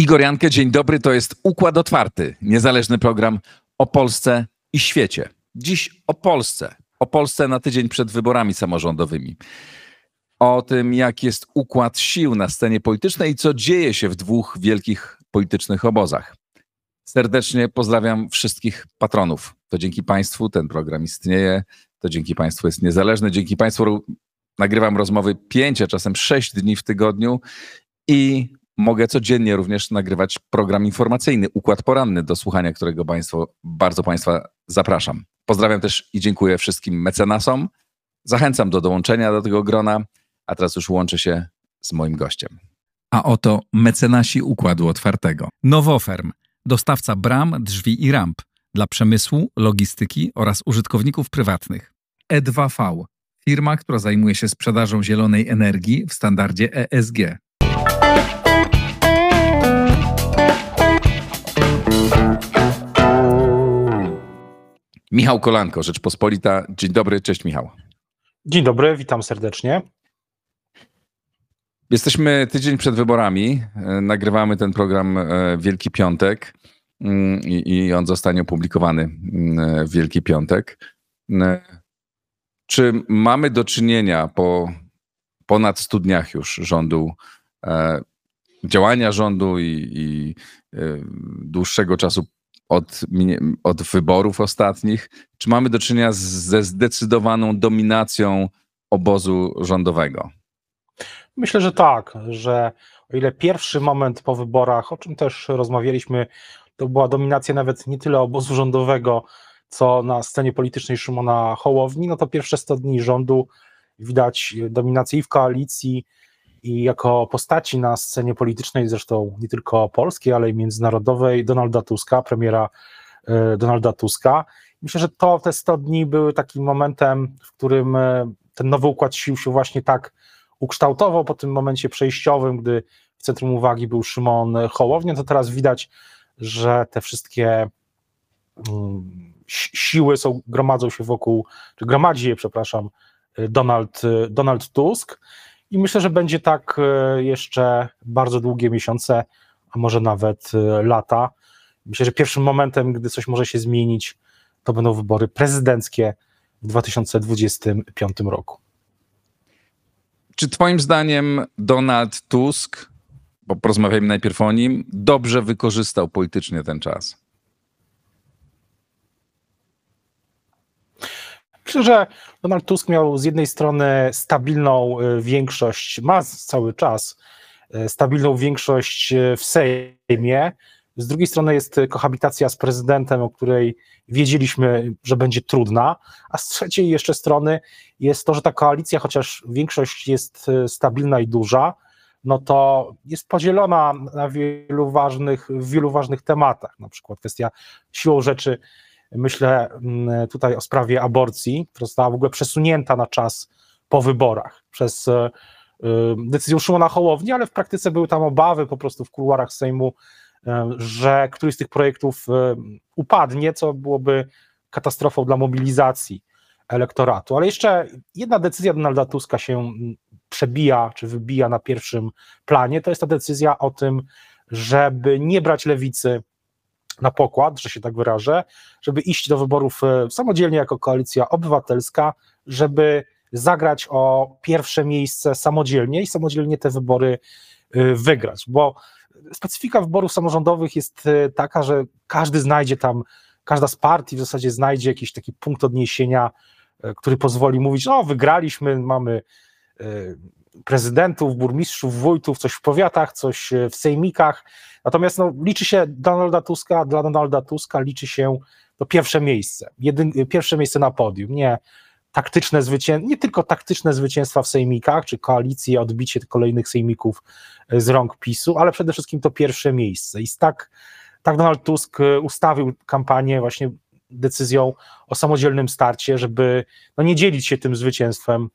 Igor Jankę, dzień dobry. To jest Układ Otwarty, niezależny program o Polsce i świecie. Dziś o Polsce. O Polsce na tydzień przed wyborami samorządowymi. O tym, jak jest układ sił na scenie politycznej i co dzieje się w dwóch wielkich politycznych obozach. Serdecznie pozdrawiam wszystkich patronów. To dzięki Państwu ten program istnieje. To dzięki Państwu jest niezależny. Dzięki Państwu nagrywam rozmowy 5, a czasem 6 dni w tygodniu i mogę codziennie również nagrywać program informacyjny, Układ Poranny, do słuchania którego bardzo Państwa zapraszam. Pozdrawiam też i dziękuję wszystkim mecenasom. Zachęcam do dołączenia do tego grona, a teraz już łączę się z moim gościem. A oto mecenasi Układu Otwartego. Nowoferm, dostawca bram, drzwi i ramp dla przemysłu, logistyki oraz użytkowników prywatnych. E2V, firma, która zajmuje się sprzedażą zielonej energii w standardzie ESG. Michał Kolanko, Rzeczpospolita. Dzień dobry, cześć Michał. Dzień dobry, witam serdecznie. Jesteśmy tydzień przed wyborami, nagrywamy ten program w Wielki Piątek i on zostanie opublikowany w Wielki Piątek. Czy mamy do czynienia po ponad 100 dniach już rządu, działania rządu i dłuższego czasu od wyborów ostatnich, czy mamy do czynienia ze zdecydowaną dominacją obozu rządowego? Myślę, że tak, że o ile pierwszy moment po wyborach, o czym też rozmawialiśmy, to była dominacja nawet nie tyle obozu rządowego, co na scenie politycznej Szymona Hołowni, no to pierwsze 100 dni rządu widać dominację i w koalicji, i jako postaci na scenie politycznej, zresztą nie tylko polskiej, ale i międzynarodowej, Donalda Tuska, premiera Donalda Tuska. Myślę, że te 100 dni były takim momentem, w którym ten nowy układ sił się właśnie tak ukształtował po tym momencie przejściowym, gdy w centrum uwagi był Szymon Hołownia, to teraz widać, że te wszystkie siły gromadzi je, Donald Tusk. I myślę, że będzie tak jeszcze bardzo długie miesiące, a może nawet lata. Myślę, że pierwszym momentem, gdy coś może się zmienić, to będą wybory prezydenckie w 2025 roku. Czy twoim zdaniem Donald Tusk, bo porozmawiajmy najpierw o nim, dobrze wykorzystał politycznie ten czas? Myślę, że Donald Tusk miał z jednej strony stabilną większość, ma cały czas stabilną większość w Sejmie, z drugiej strony jest kohabitacja z prezydentem, o której wiedzieliśmy, że będzie trudna, a z trzeciej jeszcze strony jest to, że ta koalicja, chociaż większość jest stabilna i duża, no to jest podzielona na wielu ważnych tematach, na przykład kwestia siłą rzeczy. Myślę tutaj o sprawie aborcji, która została w ogóle przesunięta na czas po wyborach przez decyzję Szymona Hołowni, ale w praktyce były tam obawy po prostu w kuluarach Sejmu, że któryś z tych projektów upadnie, co byłoby katastrofą dla mobilizacji elektoratu. Ale jeszcze jedna decyzja Donalda Tuska się przebija, czy wybija na pierwszym planie, to jest ta decyzja o tym, żeby nie brać lewicy na pokład, że się tak wyrażę, żeby iść do wyborów samodzielnie jako Koalicja Obywatelska, żeby zagrać o pierwsze miejsce samodzielnie i samodzielnie te wybory wygrać, bo specyfika wyborów samorządowych jest taka, że każda z partii w zasadzie znajdzie jakiś taki punkt odniesienia, który pozwoli mówić, no wygraliśmy, mamy prezydentów, burmistrzów, wójtów, coś w powiatach, coś w sejmikach, natomiast liczy się dla Donalda Tuska liczy się to pierwsze miejsce na podium, nie tylko taktyczne zwycięstwa w sejmikach, czy koalicje, odbicie kolejnych sejmików z rąk PiS-u, ale przede wszystkim to pierwsze miejsce. I tak Donald Tusk ustawił kampanię właśnie decyzją o samodzielnym starcie, żeby nie dzielić się tym zwycięstwem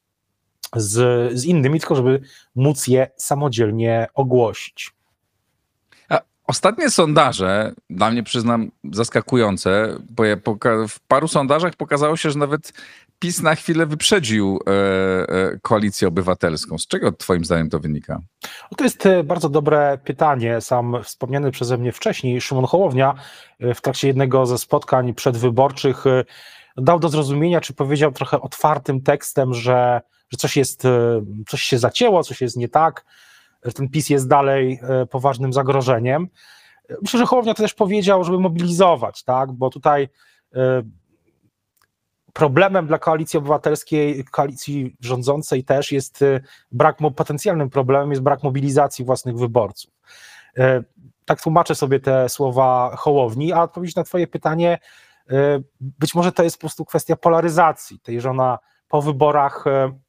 z innymi, tylko żeby móc je samodzielnie ogłosić. A ostatnie sondaże, dla mnie przyznam zaskakujące, bo w paru sondażach pokazało się, że nawet PiS na chwilę wyprzedził Koalicję Obywatelską. Z czego twoim zdaniem to wynika? To jest bardzo dobre pytanie. Sam wspomniany przeze mnie wcześniej Szymon Hołownia w trakcie jednego ze spotkań przedwyborczych dał do zrozumienia, czy powiedział trochę otwartym tekstem, że coś się zacięło, coś jest nie tak, że ten PiS jest dalej poważnym zagrożeniem. Myślę, że Hołownia to też powiedział, żeby mobilizować, tak? Bo tutaj problemem dla Koalicji Obywatelskiej, koalicji rządzącej też jest potencjalnym problemem jest brak mobilizacji własnych wyborców. Tak tłumaczę sobie te słowa Hołowni, a odpowiedź na twoje pytanie, być może to jest po prostu kwestia polaryzacji, tej, że ona po wyborach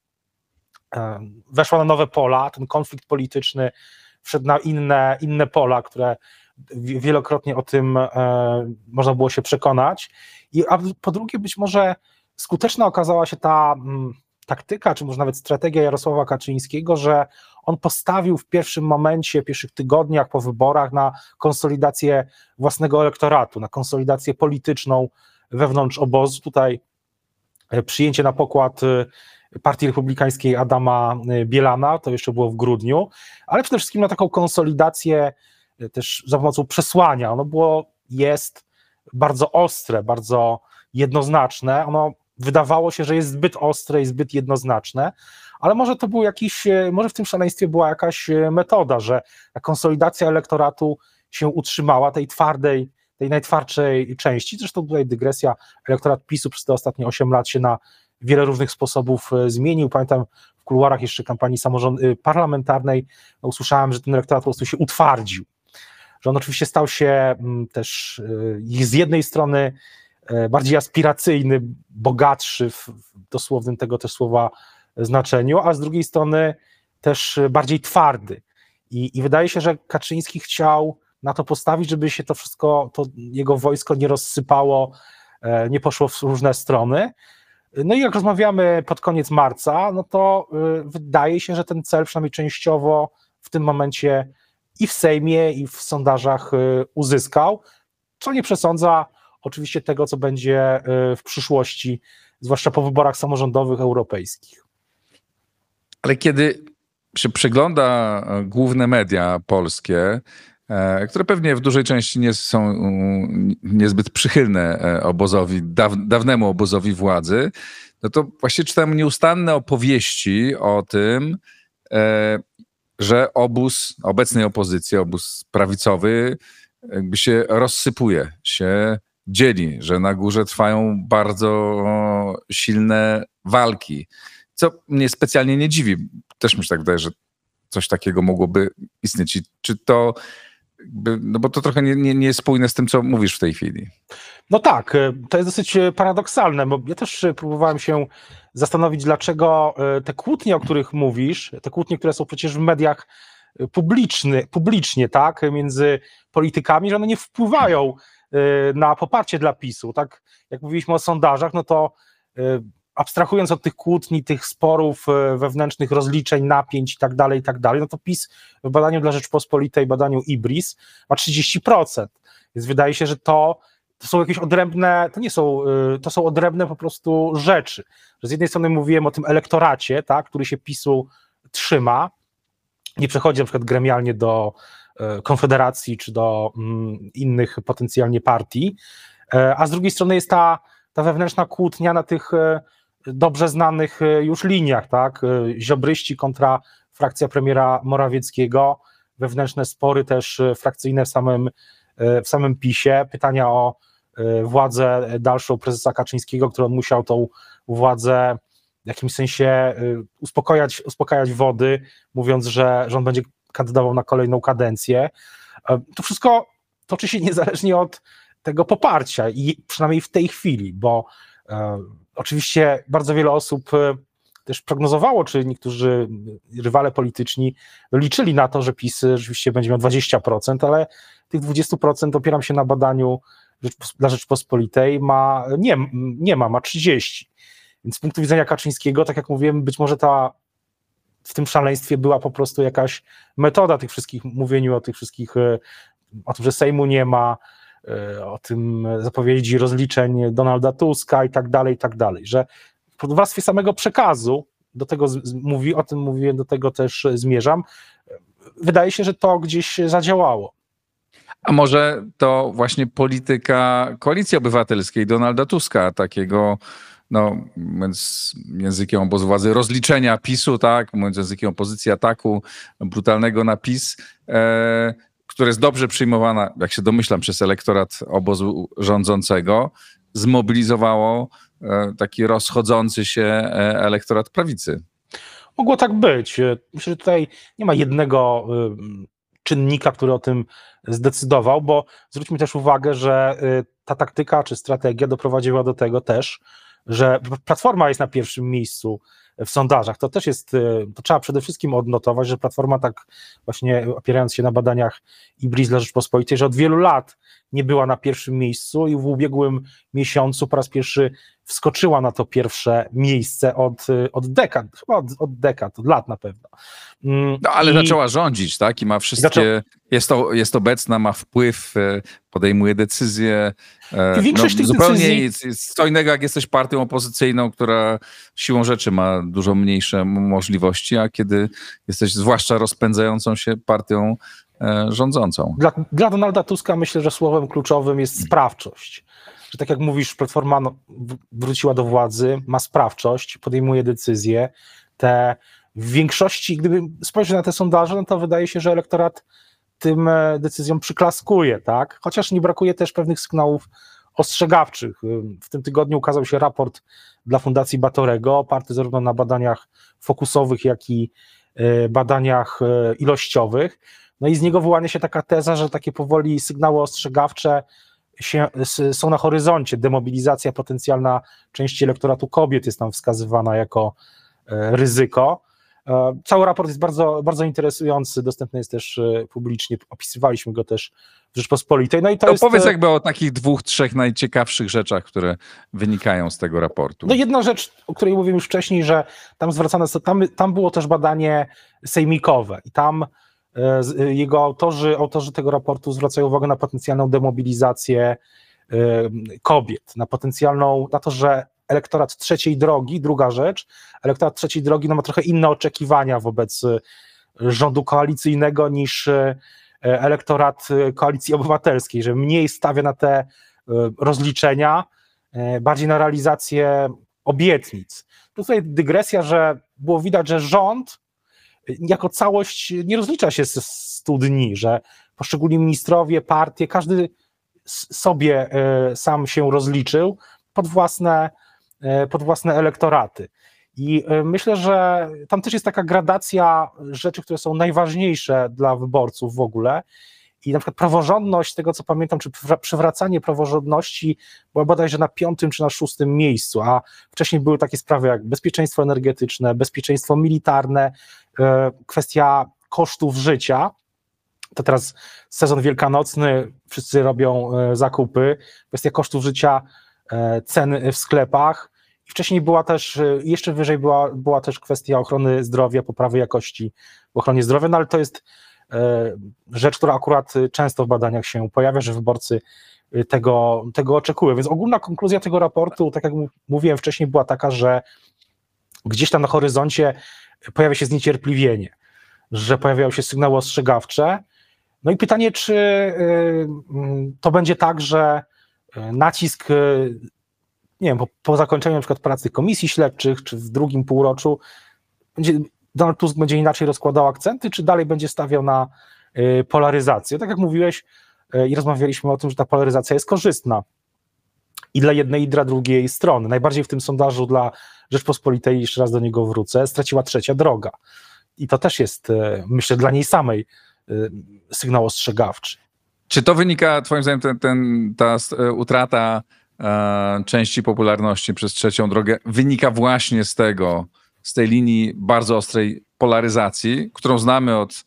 weszła na nowe pola, ten konflikt polityczny wszedł na inne pola, które wielokrotnie o tym można było się przekonać. A po drugie, być może skuteczna okazała się ta taktyka, czy może nawet strategia Jarosława Kaczyńskiego, że on postawił w pierwszym momencie, w pierwszych tygodniach po wyborach na konsolidację własnego elektoratu, na konsolidację polityczną wewnątrz obozu. Tutaj przyjęcie na pokład Partii Republikańskiej Adama Bielana, to jeszcze było w grudniu, ale przede wszystkim na taką konsolidację też za pomocą przesłania. Ono jest bardzo ostre, bardzo jednoznaczne. Ono wydawało się, że jest zbyt ostre i zbyt jednoznaczne, ale może to był może w tym szaleństwie była jakaś metoda, że ta konsolidacja elektoratu się utrzymała, tej najtwardszej części. Zresztą tutaj dygresja, elektorat PiS-u przez te ostatnie 8 lat się na wiele różnych sposobów zmienił. Pamiętam w kuluarach jeszcze kampanii parlamentarnej usłyszałem, że ten elektorat po prostu się utwardził, że on oczywiście stał się też z jednej strony bardziej aspiracyjny, bogatszy w dosłownym tego też słowa znaczeniu, a z drugiej strony też bardziej twardy. I wydaje się, że Kaczyński chciał na to postawić, żeby się to wszystko, to jego wojsko nie rozsypało, nie poszło w różne strony. No i jak rozmawiamy pod koniec marca, no to wydaje się, że ten cel przynajmniej częściowo w tym momencie i w Sejmie, i w sondażach uzyskał, co nie przesądza oczywiście tego, co będzie w przyszłości, zwłaszcza po wyborach samorządowych europejskich. Ale kiedy się przegląda główne media polskie, które pewnie w dużej części nie są niezbyt przychylne dawnemu obozowi władzy, no to właśnie czytam nieustanne opowieści o tym, że obóz obecnej opozycji, obóz prawicowy jakby się rozsypuje, się dzieli, że na górze trwają bardzo silne walki, co mnie specjalnie nie dziwi. Też mi się tak wydaje, że coś takiego mogłoby istnieć. I czy to, no bo to trochę nie jest spójne z tym, co mówisz w tej chwili. No tak, to jest dosyć paradoksalne, bo ja też próbowałem się zastanowić, dlaczego te kłótnie, o których mówisz, te kłótnie, które są przecież w mediach publicznie, tak, między politykami, że one nie wpływają na poparcie dla PiS-u. Tak jak mówiliśmy o sondażach, no to abstrahując od tych kłótni, tych sporów wewnętrznych, rozliczeń, napięć i tak dalej, no to PiS w badaniu dla Rzeczpospolitej, badaniu IBRIS ma 30%. Więc wydaje się, że to są jakieś odrębne, to są odrębne po prostu rzeczy. Że z jednej strony mówiłem o tym elektoracie, tak, który się PiS-u trzyma, nie przechodzi na przykład gremialnie do Konfederacji czy do innych potencjalnie partii, a z drugiej strony jest ta wewnętrzna kłótnia na tych dobrze znanych już liniach, tak? Ziobryści kontra frakcja premiera Morawieckiego, wewnętrzne spory też frakcyjne w samym PiS-ie, pytania o władzę dalszą prezesa Kaczyńskiego, który on musiał tą władzę w jakimś sensie uspokajać wody, mówiąc, że on będzie kandydował na kolejną kadencję. To wszystko toczy się niezależnie od tego poparcia i przynajmniej w tej chwili, bo oczywiście bardzo wiele osób też prognozowało, czy niektórzy rywale polityczni liczyli na to, że PiS rzeczywiście będzie miał 20%, ale tych 20% opieram się na badaniu dla Rzeczpospolitej, ma 30%. Więc z punktu widzenia Kaczyńskiego, tak jak mówiłem, być może w tym szaleństwie była po prostu jakaś metoda tych wszystkich, mówieniu o tych wszystkich, o tym, że Sejmu nie ma, o tym zapowiedzi rozliczeń Donalda Tuska i tak dalej, że w warstwie samego przekazu, o tym mówiłem, do tego też zmierzam, wydaje się, że to gdzieś zadziałało. A może to właśnie polityka Koalicji Obywatelskiej, Donalda Tuska, takiego, no, mówiąc językiem obozu władzy, rozliczenia PiS-u, tak, mówiąc językiem opozycji, ataku brutalnego na PiS, które jest dobrze przyjmowana, jak się domyślam, przez elektorat obozu rządzącego, zmobilizowało taki rozchodzący się elektorat prawicy. Mogło tak być. Myślę, że tutaj nie ma jednego czynnika, który o tym zdecydował, bo zwróćmy też uwagę, że ta taktyka czy strategia doprowadziła do tego też, że Platforma jest na pierwszym miejscu w sondażach. To też jest, to trzeba przede wszystkim odnotować, że Platforma, tak właśnie opierając się na badaniach IBRIS dla Rzeczpospolitej, że od wielu lat nie była na pierwszym miejscu i w ubiegłym miesiącu po raz pierwszy wskoczyła na to pierwsze miejsce od dekad, chyba od dekad, od lat na pewno. No ale zaczęła rządzić, tak? I ma wszystkie, jest obecna, ma wpływ, podejmuje decyzje. I większość tych zupełnie decyzji... jest co innego, jak jesteś partią opozycyjną, która siłą rzeczy ma dużo mniejsze możliwości, a kiedy jesteś zwłaszcza rozpędzającą się partią rządzącą. Dla Donalda Tuska myślę, że słowem kluczowym jest sprawczość. Że tak jak mówisz, Platforma wróciła do władzy, ma sprawczość, podejmuje decyzje. W większości, gdyby spojrzeć na te sondaże, no to wydaje się, że elektorat tym decyzjom przyklaskuje, tak? Chociaż nie brakuje też pewnych sygnałów ostrzegawczych. W tym tygodniu ukazał się raport dla Fundacji Batorego, oparty zarówno na badaniach fokusowych, jak i badaniach ilościowych. No i z niego wyłania się taka teza, że takie powoli sygnały ostrzegawcze są na horyzoncie. Demobilizacja potencjalna części elektoratu kobiet jest tam wskazywana jako ryzyko. Cały raport jest bardzo, bardzo interesujący, dostępny jest też publicznie, opisywaliśmy go też w Rzeczpospolitej. No i to jest... Powiedz jakby o takich 2-3 najciekawszych rzeczach, które wynikają z tego raportu. No jedna rzecz, o której mówiłem już wcześniej, że tam było też badanie sejmikowe i tam jego autorzy tego raportu zwracają uwagę na potencjalną demobilizację kobiet, na to, że elektorat trzeciej drogi, druga rzecz, elektorat trzeciej drogi ma trochę inne oczekiwania wobec rządu koalicyjnego niż elektorat Koalicji Obywatelskiej, że mniej stawia na te rozliczenia, bardziej na realizację obietnic. Tutaj dygresja, że było widać, że rząd jako całość nie rozlicza się z 100 dni, że poszczególni ministrowie, partie, każdy sobie sam się rozliczył pod własne elektoraty. I myślę, że tam też jest taka gradacja rzeczy, które są najważniejsze dla wyborców w ogóle. I na przykład praworządność, z tego co pamiętam, czy przywracanie praworządności była bodajże na 5. czy na 6. miejscu, a wcześniej były takie sprawy jak bezpieczeństwo energetyczne, bezpieczeństwo militarne, kwestia kosztów życia. To teraz sezon wielkanocny, wszyscy robią zakupy, kwestia kosztów życia, cen w sklepach. I wcześniej była też, jeszcze wyżej była też kwestia ochrony zdrowia, poprawy jakości w ochronie zdrowia, no ale to jest rzecz, która akurat często w badaniach się pojawia, że wyborcy tego oczekują. Więc ogólna konkluzja tego raportu, tak jak mówiłem wcześniej, była taka, że gdzieś tam na horyzoncie pojawia się zniecierpliwienie, że pojawiają się sygnały ostrzegawcze. No i pytanie, czy to będzie tak, że nacisk, nie wiem, po zakończeniu na przykład pracy komisji śledczych, czy w drugim półroczu, Donald Tusk będzie inaczej rozkładał akcenty, czy dalej będzie stawiał na polaryzację? Tak jak mówiłeś i rozmawialiśmy o tym, że ta polaryzacja jest korzystna i dla jednej, i dla drugiej strony. Najbardziej w tym sondażu dla Rzeczpospolitej, jeszcze raz do niego wrócę, straciła trzecia droga. I to też jest, myślę, dla niej samej sygnał ostrzegawczy. Czy to wynika, twoim zdaniem, ta utrata części popularności przez trzecią drogę wynika właśnie z tej linii bardzo ostrej polaryzacji, którą znamy od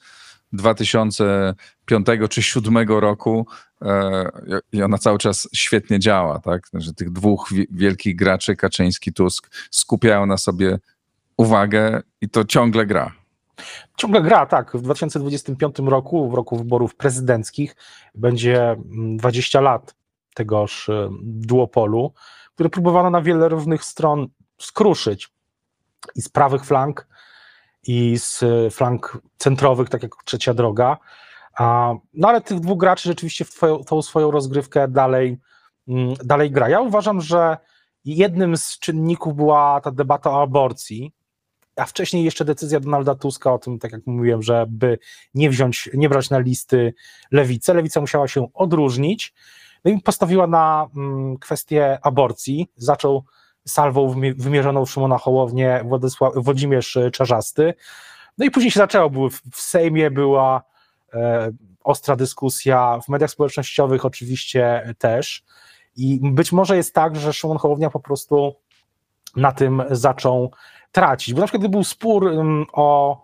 2005 czy 2007 roku i ona cały czas świetnie działa, tak? Że tych dwóch wielkich graczy, Kaczyński, Tusk, skupiają na sobie uwagę i to ciągle gra. Ciągle gra, tak. W 2025 roku, w roku wyborów prezydenckich, będzie 20 lat tegoż duopolu, który próbowano na wiele różnych stron skruszyć i z prawych flank, i z flank centrowych, tak jak Trzecia Droga. No ale tych dwóch graczy rzeczywiście w tą swoją rozgrywkę dalej gra. Ja uważam, że jednym z czynników była ta debata o aborcji, a wcześniej jeszcze decyzja Donalda Tuska o tym, tak jak mówiłem, żeby nie brać na listy lewicę. Lewica musiała się odróżnić, no i postawiła na kwestię aborcji. Zaczął salwą wymierzoną w Szymona Hołownię Włodzimierz Czarzasty. No i później się zaczęło, w Sejmie była ostra dyskusja, w mediach społecznościowych oczywiście też. I być może jest tak, że Szymon Hołownia po prostu na tym zaczął tracić. Bo na przykład gdy był spór o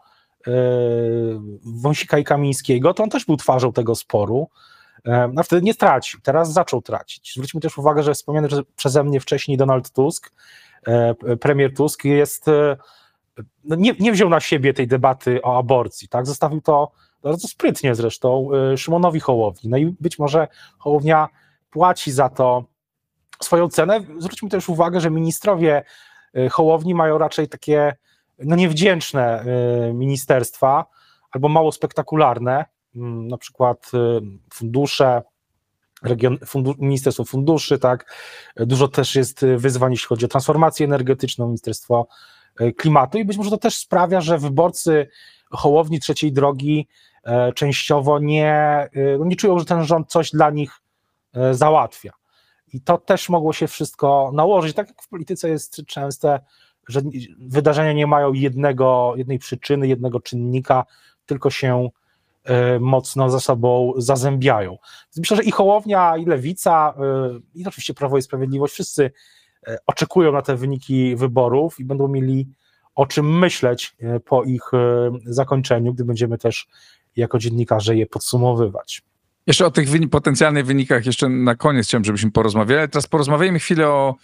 Wąsika i Kamińskiego, to on też był twarzą tego sporu, a wtedy nie tracił, teraz zaczął tracić. Zwróćmy też uwagę, że wspomniany przeze mnie wcześniej Donald Tusk, premier Tusk nie wziął na siebie tej debaty o aborcji, tak? Zostawił to bardzo sprytnie zresztą Szymonowi Hołowni. No i być może Hołownia płaci za to swoją cenę. Zwróćmy też uwagę, że ministrowie Hołowni mają raczej takie niewdzięczne ministerstwa albo mało spektakularne, na przykład fundusze, Ministerstwo Funduszy, tak, dużo też jest wyzwań, jeśli chodzi o transformację energetyczną, Ministerstwo Klimatu i być może to też sprawia, że wyborcy Hołowni Trzeciej Drogi częściowo nie czują, że ten rząd coś dla nich załatwia. I to też mogło się wszystko nałożyć, tak jak w polityce jest częste, że wydarzenia nie mają jednej przyczyny, jednego czynnika, tylko się mocno ze sobą zazębiają. Myślę, że i Hołownia, i Lewica, i oczywiście Prawo i Sprawiedliwość, wszyscy oczekują na te wyniki wyborów i będą mieli o czym myśleć po ich zakończeniu, gdy będziemy też jako dziennikarze je podsumowywać. Jeszcze o tych potencjalnych wynikach jeszcze na koniec chciałem, żebyśmy porozmawiali. Teraz porozmawiajmy chwilę o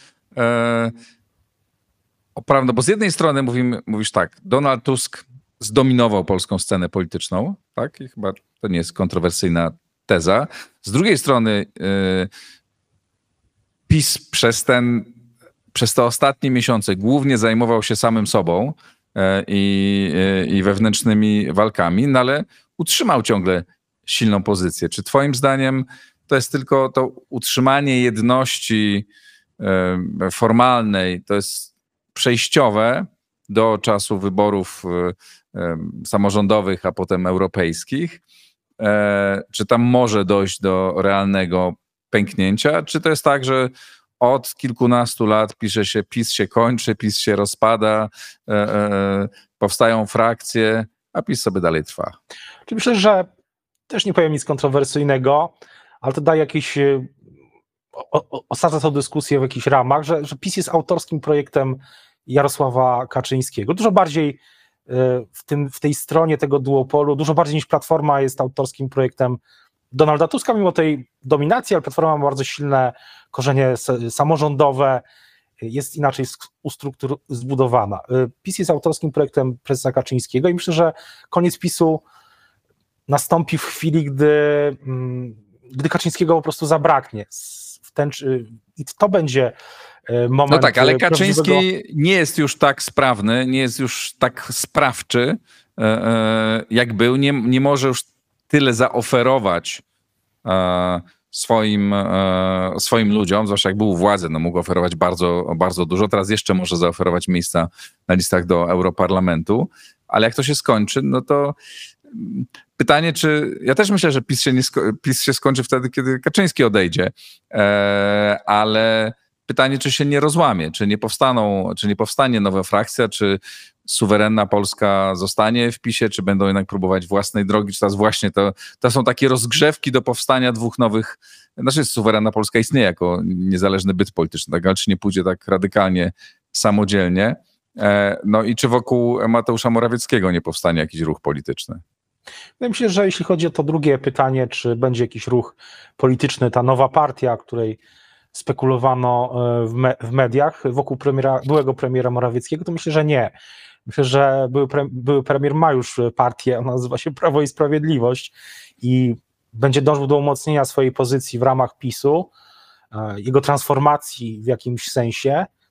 prawdę, bo z jednej strony mówisz tak, Donald Tusk zdominował polską scenę polityczną, tak? I chyba to nie jest kontrowersyjna teza. Z drugiej strony PiS przez te ostatnie miesiące głównie zajmował się samym sobą i wewnętrznymi walkami, no ale utrzymał ciągle silną pozycję. Czy twoim zdaniem to jest tylko to utrzymanie jedności formalnej, to jest przejściowe do czasu wyborów samorządowych, a potem europejskich? Czy tam może dojść do realnego pęknięcia? Czy to jest tak, że od kilkunastu lat PiS się kończy, PiS się rozpada, powstają frakcje, a PiS sobie dalej trwa? Myślę, że też nie powiem nic kontrowersyjnego, ale to daje jakieś, osadza tę dyskusję w jakichś ramach, że PiS jest autorskim projektem Jarosława Kaczyńskiego. Dużo bardziej w tej stronie tego duopolu, dużo bardziej niż Platforma jest autorskim projektem Donalda Tuska, mimo tej dominacji, ale Platforma ma bardzo silne korzenie samorządowe, jest inaczej u struktur zbudowana. PiS jest autorskim projektem prezesa Kaczyńskiego i myślę, że koniec PiS-u nastąpi w chwili, gdy Kaczyńskiego po prostu zabraknie. I to będzie moment... No tak, ale Kaczyński nie jest już tak sprawny, nie jest już tak sprawczy, jak był. Nie może już tyle zaoferować swoim ludziom, zwłaszcza jak był u władzy, no mógł oferować bardzo, bardzo dużo. Teraz jeszcze może zaoferować miejsca na listach do Europarlamentu, ale jak to się skończy, no to pytanie, czy... Ja też myślę, że PiS się skończy wtedy, kiedy Kaczyński odejdzie, ale pytanie, czy się nie rozłamie, czy nie powstanie nowa frakcja, czy suwerenna Polska zostanie w PiS-ie, czy będą jednak próbować własnej drogi, czy teraz właśnie to są takie rozgrzewki do powstania dwóch nowych... Znaczy suwerenna Polska istnieje jako niezależny byt polityczny, tak? Ale czy nie pójdzie tak radykalnie samodzielnie? No i czy wokół Mateusza Morawieckiego nie powstanie jakiś ruch polityczny? Wydaje mi się, że jeśli chodzi o to drugie pytanie, czy będzie jakiś ruch polityczny, ta nowa partia, której spekulowano w mediach wokół byłego premiera Morawieckiego, to myślę, że nie. Myślę, że były premier ma już partię, ona nazywa się Prawo i Sprawiedliwość i będzie dążył do umocnienia swojej pozycji w ramach PiS-u, jego transformacji w jakimś sensie.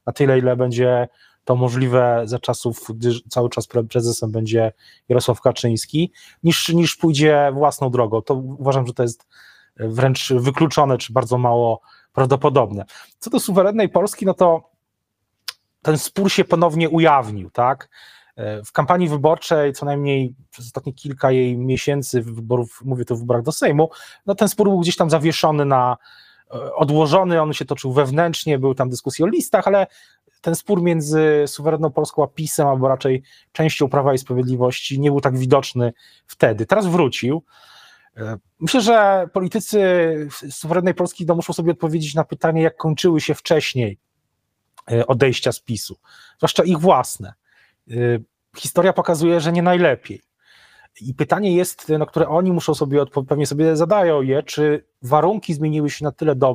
na tyle, ile będzie to możliwe za czasów, gdy cały czas prezesem będzie Jarosław Kaczyński, niż pójdzie własną drogą. To uważam, że to jest wręcz wykluczone, czy bardzo mało prawdopodobne. Co do suwerennej Polski, no to ten spór się ponownie ujawnił, tak? W kampanii wyborczej, co najmniej przez ostatnie kilka jej miesięcy wyborów, mówię to w wyborach do Sejmu, no ten spór był gdzieś tam zawieszony odłożony, on się toczył wewnętrznie, były tam dyskusje o listach, ale ten spór między suwerenną Polską a PiS-em, albo raczej częścią Prawa i Sprawiedliwości nie był tak widoczny wtedy. Teraz wrócił. Myślę, że politycy suwerennej Polski muszą sobie odpowiedzieć na pytanie, jak kończyły się wcześniej odejścia z PiS-u, zwłaszcza ich własne. Historia pokazuje, że nie najlepiej. I pytanie jest, które oni muszą sobie pewnie sobie zadają czy warunki zmieniły się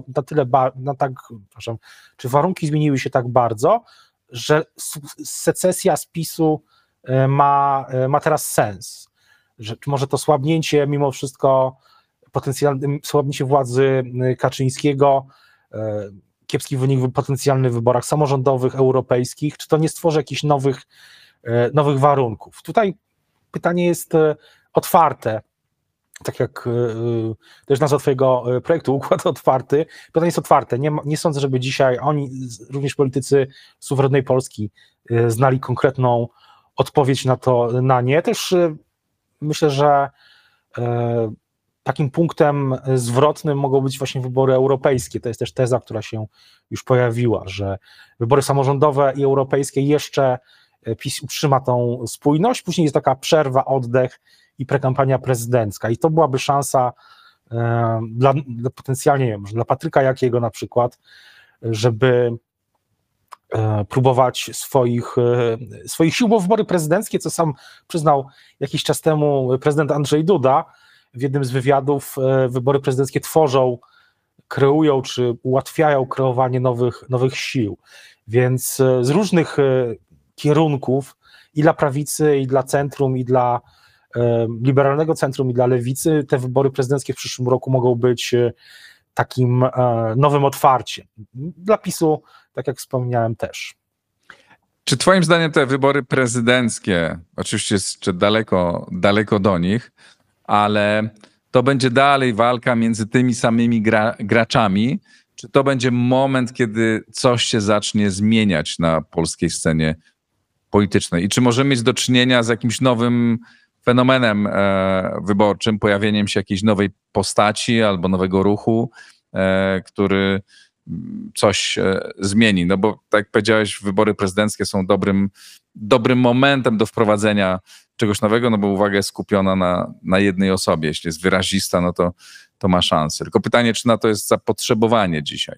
czy warunki zmieniły się tak bardzo, że secesja z PiS-u ma teraz sens. Że może to słabnięcie, mimo wszystko potencjalne słabnięcie władzy Kaczyńskiego, kiepski wynik potencjalny w wyborach samorządowych, europejskich, czy to nie stworzy jakichś nowych warunków? Tutaj pytanie jest otwarte, tak jak też nazwa twojego projektu, układ otwarty. Pytanie jest otwarte. Nie sądzę, żeby dzisiaj oni, również politycy suwerennej Polski, znali konkretną odpowiedź na nie. Też myślę, że takim punktem zwrotnym mogą być właśnie wybory europejskie. To jest też teza, która się już pojawiła, że wybory samorządowe i europejskie jeszcze PiS utrzyma tą spójność, później jest taka przerwa, oddech i prekampania prezydencka i to byłaby szansa dla potencjalnie, nie wiem, dla Patryka Jakiego na przykład, żeby próbować swoich sił, bo wybory prezydenckie, co sam przyznał jakiś czas temu prezydent Andrzej Duda w jednym z wywiadów, wybory prezydenckie kreują czy ułatwiają kreowanie nowych sił, więc z różnych kierunków i dla prawicy, i dla centrum, i dla liberalnego centrum, i dla lewicy te wybory prezydenckie w przyszłym roku mogą być takim nowym otwarciem. Dla PiS-u, tak jak wspomniałem, też. Czy twoim zdaniem te wybory prezydenckie, oczywiście jeszcze daleko do nich, ale to będzie dalej walka między tymi samymi graczami, czy to będzie moment, kiedy coś się zacznie zmieniać na polskiej scenie politycznej? I czy możemy mieć do czynienia z jakimś nowym fenomenem wyborczym, pojawieniem się jakiejś nowej postaci albo nowego ruchu, który coś zmieni? No bo tak jak powiedziałeś, wybory prezydenckie są dobrym momentem do wprowadzenia czegoś nowego, no bo uwaga jest skupiona na jednej osobie. Jeśli jest wyrazista, no to ma szansę. Tylko pytanie, czy na to jest zapotrzebowanie dzisiaj?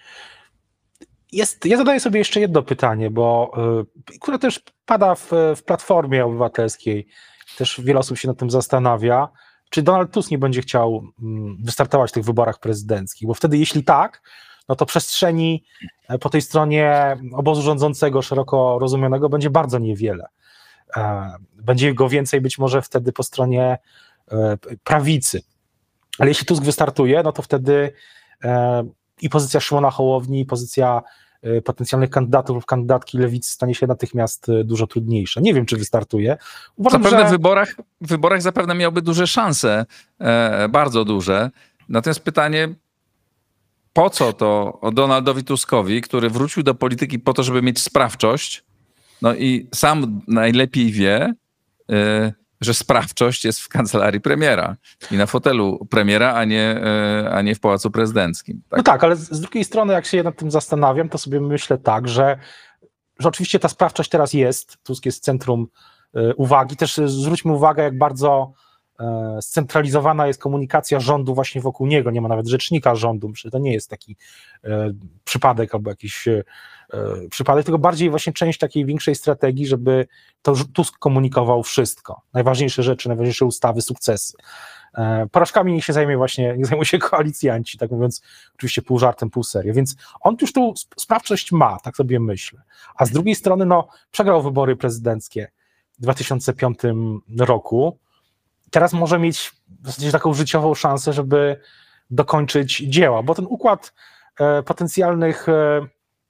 Ja zadaję sobie jeszcze jedno pytanie, które też pada w Platformie Obywatelskiej. Też wiele osób się nad tym zastanawia. Czy Donald Tusk nie będzie chciał wystartować w tych wyborach prezydenckich? Bo wtedy, jeśli tak, no to przestrzeni po tej stronie obozu rządzącego, szeroko rozumianego, będzie bardzo niewiele. Będzie go więcej być może wtedy po stronie prawicy. Ale jeśli Tusk wystartuje, no to wtedy i pozycja Szymona Hołowni, i pozycja potencjalnych kandydatów lub kandydatki lewicy stanie się natychmiast dużo trudniejsza. Nie wiem, czy wystartuje. Uważam, zapewne w wyborach zapewne miałby duże szanse, bardzo duże. Natomiast pytanie, po co to Donaldowi Tuskowi, który wrócił do polityki po to, żeby mieć sprawczość, no i sam najlepiej wie, że sprawczość jest w kancelarii premiera i na fotelu premiera, a nie w Pałacu Prezydenckim. Tak? No tak, ale z drugiej strony, jak się nad tym zastanawiam, to sobie myślę tak, że oczywiście ta sprawczość teraz jest, Tusk jest centrum uwagi. Też zwróćmy uwagę, jak bardzo scentralizowana jest komunikacja rządu właśnie wokół niego. Nie ma nawet rzecznika rządu. Myślę, że to nie jest taki przypadek albo jakiś przypadek, tylko bardziej właśnie część takiej większej strategii, żeby to Tusk komunikował wszystko. Najważniejsze rzeczy, najważniejsze ustawy, sukcesy. Porażkami niech zajmują się koalicjanci, tak mówiąc, oczywiście pół żartem, pół serio. Więc on już tą sprawczość ma, tak sobie myślę. A z drugiej strony, przegrał wybory prezydenckie w 2005 roku. Teraz może mieć w zasadzie taką życiową szansę, żeby dokończyć dzieła, bo ten układ potencjalnych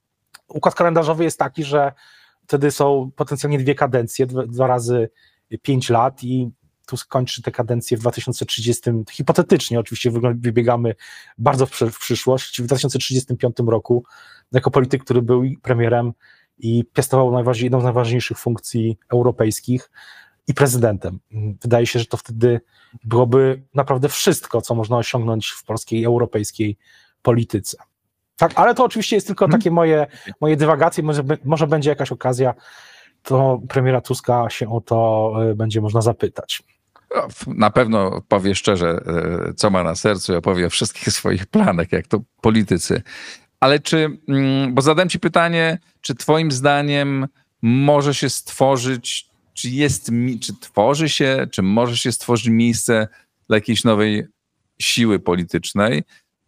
układ kalendarzowy jest taki, że wtedy są potencjalnie 2 kadencje, 2 razy 5 lat i Tusk kończy tę kadencję w 2030, hipotetycznie oczywiście wybiegamy bardzo w przyszłość, w 2035 roku, jako polityk, który był premierem i piastował jedną z najważniejszych funkcji europejskich i prezydentem. Wydaje się, że to wtedy byłoby naprawdę wszystko, co można osiągnąć w polskiej i europejskiej polityce. Tak, ale to oczywiście jest tylko takie moje dywagacje, może będzie jakaś okazja, to premiera Tuska się o to będzie można zapytać. Na pewno powie szczerze, co ma na sercu i opowie o wszystkich swoich planach, jak to politycy. Ale bo zadałem ci pytanie, czy twoim zdaniem może się stworzyć, czy może się stworzyć miejsce dla jakiejś nowej siły politycznej,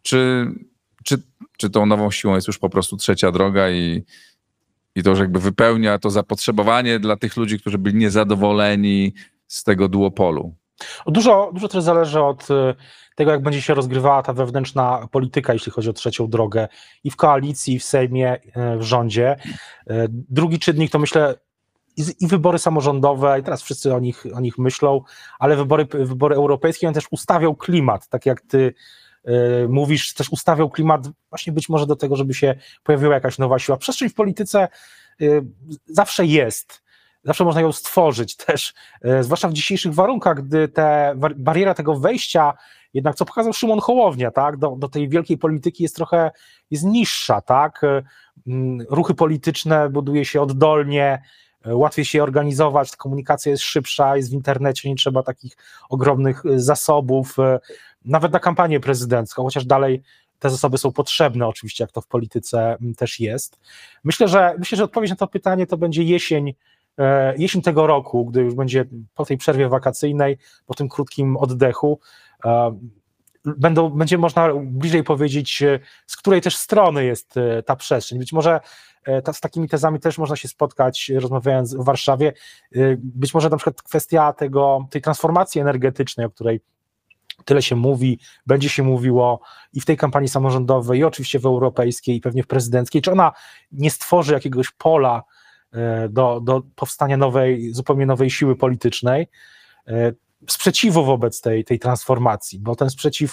czy tą nową siłą jest już po prostu trzecia droga i to już jakby wypełnia to zapotrzebowanie dla tych ludzi, którzy byli niezadowoleni z tego duopolu? Dużo też zależy od tego, jak będzie się rozgrywała ta wewnętrzna polityka, jeśli chodzi o trzecią drogę i w koalicji, i w Sejmie, w rządzie. Drugi czynnik to myślę i wybory samorządowe, i teraz wszyscy o nich myślą, ale wybory europejskie, one też ustawią klimat, tak jak ty mówisz, też ustawiał klimat właśnie być może do tego, żeby się pojawiła jakaś nowa siła. Przestrzeń w polityce zawsze jest, zawsze można ją stworzyć też, zwłaszcza w dzisiejszych warunkach, gdy bariera tego wejścia, jednak co pokazał Szymon Hołownia, tak, do tej wielkiej polityki jest niższa, tak, ruchy polityczne buduje się oddolnie, łatwiej się organizować, komunikacja jest szybsza, jest w internecie, nie trzeba takich ogromnych zasobów, nawet na kampanię prezydencką, chociaż dalej te zasoby są potrzebne oczywiście, jak to w polityce też jest. Myślę, że odpowiedź na to pytanie to będzie jesień tego roku, gdy już będzie po tej przerwie wakacyjnej, po tym krótkim oddechu, będzie można bliżej powiedzieć, z której też strony jest ta przestrzeń. Być może z takimi tezami też można się spotkać, rozmawiając w Warszawie. Być może na przykład kwestia tej transformacji energetycznej, o której tyle się mówi, będzie się mówiło i w tej kampanii samorządowej, i oczywiście w europejskiej, i pewnie w prezydenckiej, czy ona nie stworzy jakiegoś pola do powstania zupełnie nowej siły politycznej, sprzeciwu wobec tej transformacji, bo ten sprzeciw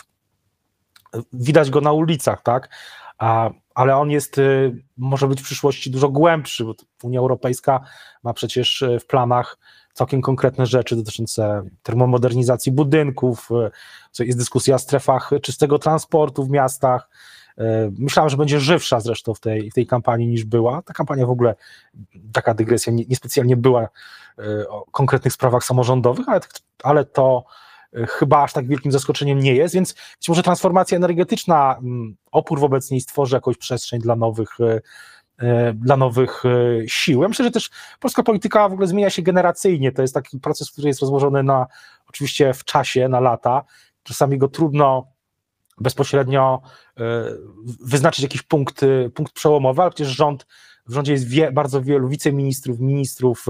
widać go na ulicach, tak? Ale on może być w przyszłości dużo głębszy, bo Unia Europejska ma przecież w planach całkiem konkretne rzeczy dotyczące termomodernizacji budynków, jest dyskusja o strefach czystego transportu w miastach. Myślałem, że będzie żywsza zresztą w tej kampanii niż była. Ta kampania w ogóle, taka dygresja, niespecjalnie była o konkretnych sprawach samorządowych, ale to chyba aż tak wielkim zaskoczeniem nie jest, więc być może transformacja energetyczna, opór wobec niej stworzy jakąś przestrzeń dla nowych sił. Ja myślę, że też polska polityka w ogóle zmienia się generacyjnie. To jest taki proces, który jest rozłożony oczywiście w czasie, na lata. Czasami go trudno bezpośrednio wyznaczyć jakiś punkt przełomowy, ale przecież w rządzie jest bardzo wielu wiceministrów, ministrów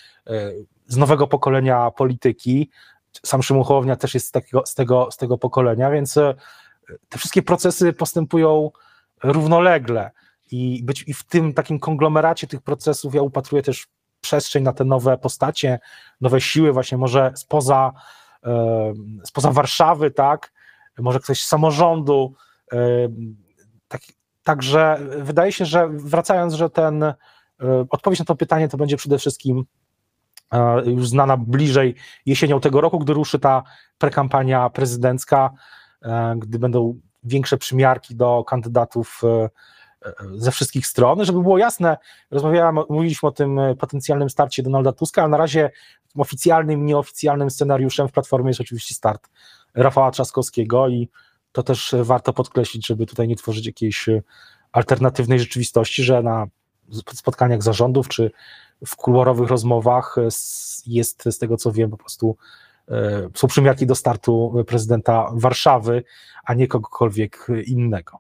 z nowego pokolenia polityki. Sam Szymon Hołownia też jest z tego pokolenia, więc te wszystkie procesy postępują równolegle i w tym takim konglomeracie tych procesów ja upatruję też przestrzeń na te nowe postacie, nowe siły, właśnie może spoza Warszawy, tak, może ktoś z samorządu. Także wydaje się, że wracając, że odpowiedź na to pytanie to będzie przede wszystkim już znana bliżej jesienią tego roku, gdy ruszy ta prekampania prezydencka, gdy będą większe przymiarki do kandydatów ze wszystkich stron. Żeby było jasne, mówiliśmy o tym potencjalnym starcie Donalda Tuska, ale na razie oficjalnym, nieoficjalnym scenariuszem w Platformie jest oczywiście start Rafała Trzaskowskiego i to też warto podkreślić, żeby tutaj nie tworzyć jakiejś alternatywnej rzeczywistości, że na spotkaniach zarządów czy w kuluarowych rozmowach jest, z tego co wiem, po prostu są przymiarki do startu prezydenta Warszawy, a nie kogokolwiek innego.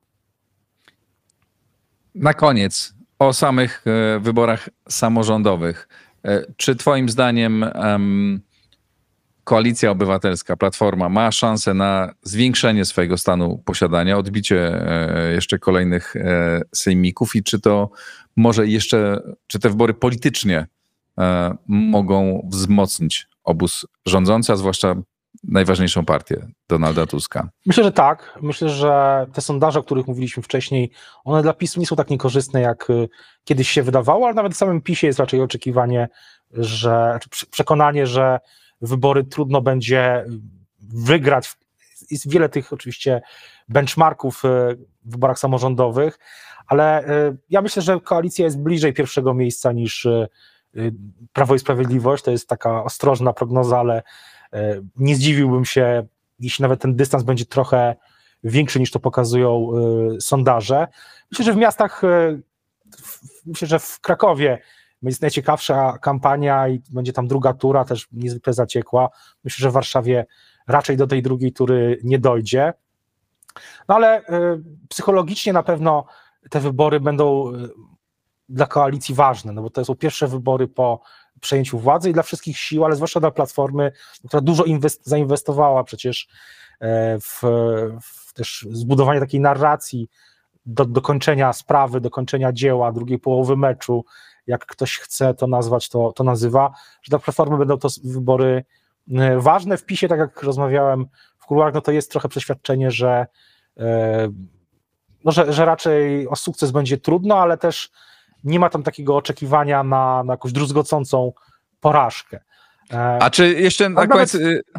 Na koniec o samych wyborach samorządowych. Czy twoim zdaniem Koalicja Obywatelska, Platforma ma szansę na zwiększenie swojego stanu posiadania, odbicie jeszcze kolejnych sejmików i czy to może jeszcze, czy te wybory politycznie mogą wzmocnić obóz rządzący, a zwłaszcza najważniejszą partię Donalda Tuska? Myślę, że tak. Myślę, że te sondaże, o których mówiliśmy wcześniej, one dla PiS-u nie są tak niekorzystne, jak kiedyś się wydawało, ale nawet w samym PiS-ie jest raczej oczekiwanie, przekonanie, że wybory trudno będzie wygrać. Jest wiele tych oczywiście benchmarków w wyborach samorządowych, ale ja myślę, że koalicja jest bliżej pierwszego miejsca niż Prawo i Sprawiedliwość. To jest taka ostrożna prognoza, ale nie zdziwiłbym się, jeśli nawet ten dystans będzie trochę większy niż to pokazują sondaże. Myślę, że w miastach, myślę, że w Krakowie jest najciekawsza kampania i będzie tam druga tura, też niezwykle zaciekła. Myślę, że w Warszawie raczej do tej drugiej tury nie dojdzie. No ale psychologicznie na pewno te wybory będą dla koalicji ważne, no bo to są pierwsze wybory po przejęciu władzy i dla wszystkich sił, ale zwłaszcza dla Platformy, która dużo zainwestowała przecież w też zbudowanie takiej narracji do dokończenia sprawy, dokończenia dzieła, drugiej połowy meczu, jak ktoś chce to nazwać, to nazywa, że dla Platformy będą to wybory ważne. W PiS-ie, tak jak rozmawiałem w kuluarach, no to jest trochę przeświadczenie, że raczej o sukces będzie trudno, ale też nie ma tam takiego oczekiwania na jakąś druzgocącą porażkę. A czy jeszcze na koniec...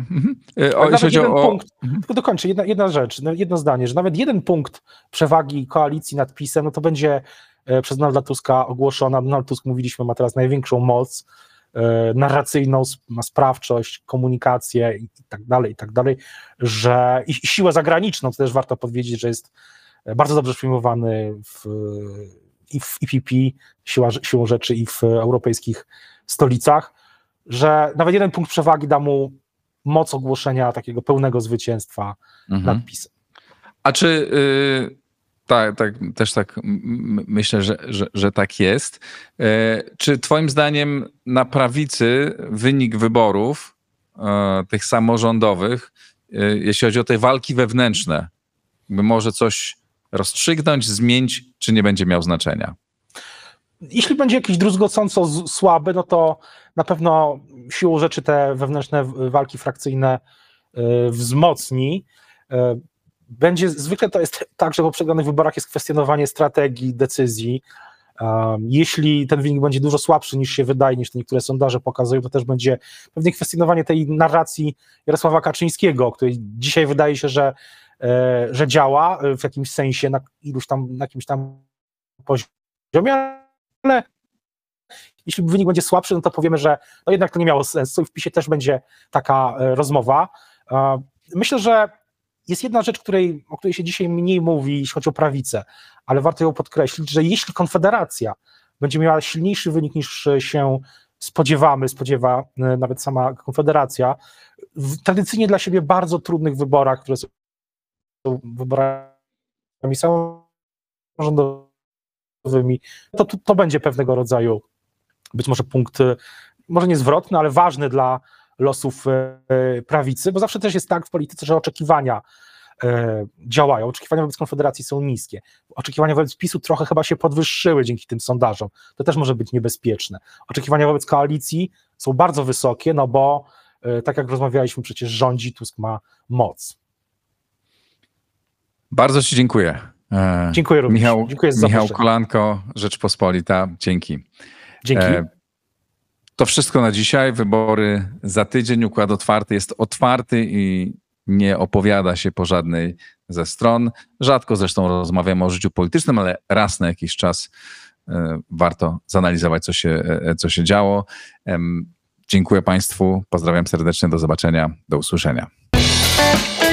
Tylko dokończę, jedna rzecz, jedno zdanie, że nawet jeden punkt przewagi koalicji nad PiS-em, no to będzie przez Donalda Tuska ogłoszona. Donald Tusk, mówiliśmy, ma teraz największą moc narracyjną, ma sprawczość, komunikację i tak dalej, że i siłę zagraniczną, to też warto powiedzieć, że jest bardzo dobrze przyjmowany i w EPP, siłą rzeczy, i w europejskich stolicach, że nawet jeden punkt przewagi da mu moc ogłoszenia takiego pełnego zwycięstwa nad PiS-em. A czy też tak myślę, że tak jest. Czy twoim zdaniem na prawicy wynik wyborów tych samorządowych, jeśli chodzi o te walki wewnętrzne, może coś rozstrzygnąć, zmienić, czy nie będzie miał znaczenia? Jeśli będzie jakiś druzgocąco słaby, no to na pewno siłą rzeczy te wewnętrzne walki frakcyjne wzmocni. Zwykle to jest tak, że po przegranych wyborach jest kwestionowanie strategii, decyzji. Jeśli ten wynik będzie dużo słabszy niż się wydaje, niż te niektóre sondaże pokazują, to też będzie pewnie kwestionowanie tej narracji Jarosława Kaczyńskiego, której dzisiaj wydaje się, że działa w jakimś sensie na jakimś tam poziomie, ale jeśli wynik będzie słabszy, no to powiemy, że no jednak to nie miało sensu i w PiS-ie też będzie taka rozmowa. Myślę, że jest jedna rzecz, o której się dzisiaj mniej mówi, jeśli chodzi o prawicę, ale warto ją podkreślić, że jeśli Konfederacja będzie miała silniejszy wynik niż się spodziewa nawet sama Konfederacja, w tradycyjnie dla siebie bardzo trudnych wyborach, które są wyborami samorządowymi, to będzie pewnego rodzaju być może punkt, może nie zwrotny, ale ważny dla losów prawicy, bo zawsze też jest tak w polityce, że oczekiwania działają, oczekiwania wobec Konfederacji są niskie, oczekiwania wobec PiS-u trochę chyba się podwyższyły dzięki tym sondażom, to też może być niebezpieczne. Oczekiwania wobec koalicji są bardzo wysokie, no bo tak jak rozmawialiśmy, przecież rządzi, Tusk ma moc. Bardzo ci dziękuję. Dziękuję również. Dziękuję za Michał Kolanko, Rzeczpospolita. Dzięki. Dzięki. To wszystko na dzisiaj. Wybory za tydzień. Układ otwarty jest otwarty i nie opowiada się po żadnej ze stron. Rzadko zresztą rozmawiamy o życiu politycznym, ale raz na jakiś czas warto zanalizować, co się działo. Dziękuję Państwu. Pozdrawiam serdecznie. Do zobaczenia. Do usłyszenia.